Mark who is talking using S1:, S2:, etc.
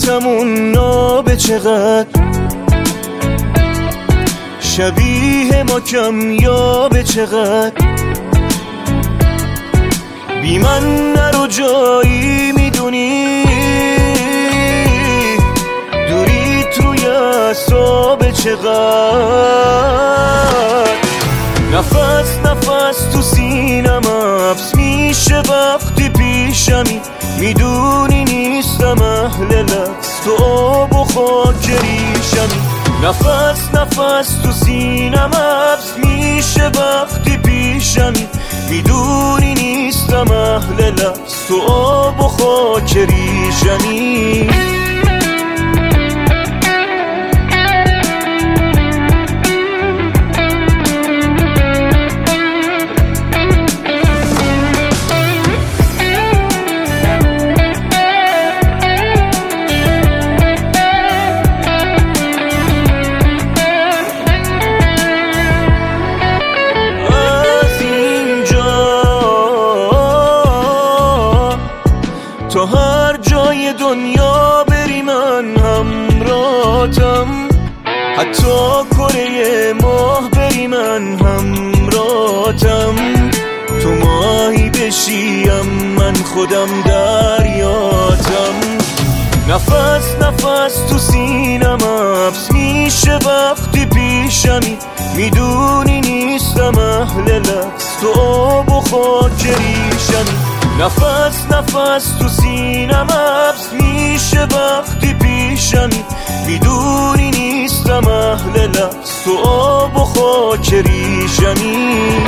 S1: صورتمون نابه چقدر شبیه ما کمیابه چقدر بی من نرو جایی میدونی دوری توی اعصاب چقدر نفس نفس تو سینم حبس میشه وقتی پیشمی میدونی نیستم اهل لحظ تو آب و خاک ریشمی نفس نفس تو سینم حبس میشه وقتی پیشمی میدونی نیستم اهل لحظ تو آب و خاک ریشمی تو هر جای دنیا بری من همراهتم حتی کره ماه بری من همراهتم تو ماهی بشیم من خودم دریاتم نفس نفس تو سینم حبس میشه وقتی پیشمی میدونی نیستم اهل لحظ تو آب و خاک ریشمی نفس نفس تو سینم حبس میشه وقتی پیشمی میدونی نیستم اهل لحظ تو آب و خاک ریشمی